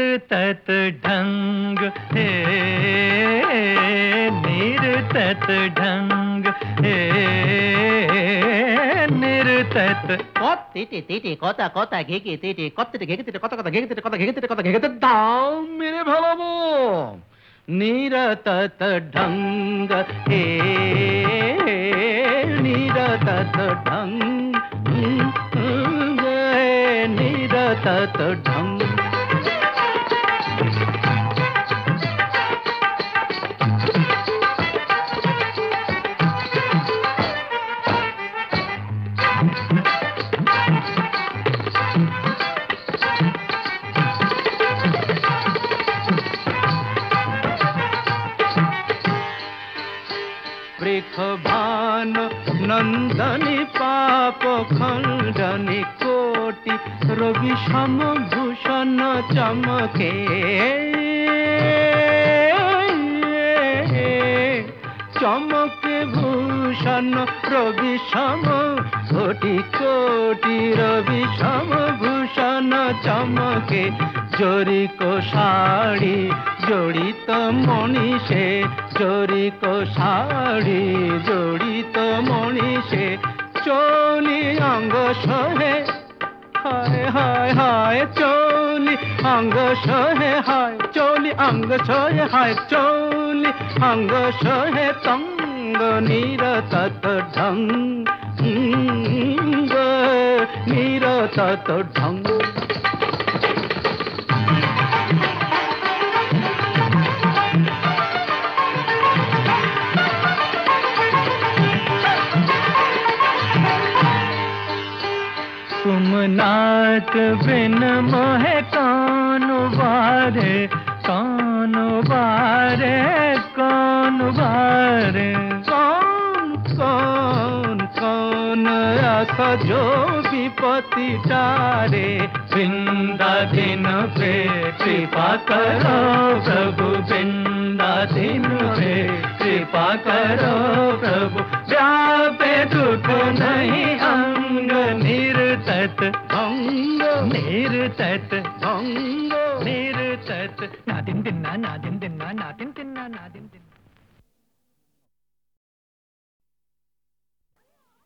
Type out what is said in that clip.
निर्तत ढंग हे निर्तत ढंग हे निर्तत तीटी तीटी कोता कोता घेगी तीटी कोत्ते घेगी तीटी कोता कोता घेगी तीटी कोता घेगी तीटी कोता घेगी तीटी दाम मेरे भालो निरतत ढंग हे निरतत ढंग निरतत ढंग वृषभान नंदनी पाप खंडनी कोटि रवि सम भूषण चमके चमके भूषण रवि सम कोटि कोटि रवि सम भूषण चमके जोरी को साड़ी जड़ित मनीषे जोरी को साड़ी जड़ित मनीषे चोली अंग सोहे हाय हाय हाय चोली अंग सोहे हाय चोली अंग सोहे हाय चोली अंग सोहे तंग निरतत ढंग निरतत ढंग तुम नाच बिन मोहे कौन बारे कौन बारे कौन बारे कौन कौन कौन ऐसा जो विपत्ति टारे वृंदादिन पे कृपा करो प्रभु वृंदादिन पे कृपा करो प्रभु व्यापे दुख नहीं अंग निर्तत भंग निर्तत भंग निर्तत नादिन दिन्ना नादिन दिन्ना नादिन दिन्ना नादिन